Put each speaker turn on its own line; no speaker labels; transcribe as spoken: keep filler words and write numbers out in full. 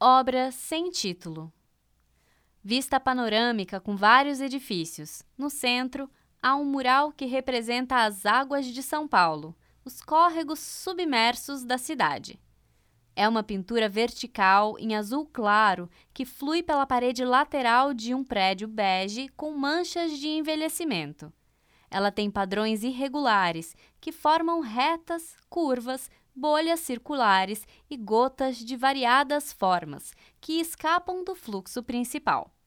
Obra sem título. Vista panorâmica com vários edifícios. No centro, há um mural que representa as águas de São Paulo, os córregos submersos da cidade. É uma pintura vertical em azul claro que flui pela parede lateral de um prédio bege com manchas de envelhecimento. Ela tem padrões irregulares que formam retas, curvas, bolhas circulares e gotas de variadas formas que escapam do fluxo principal.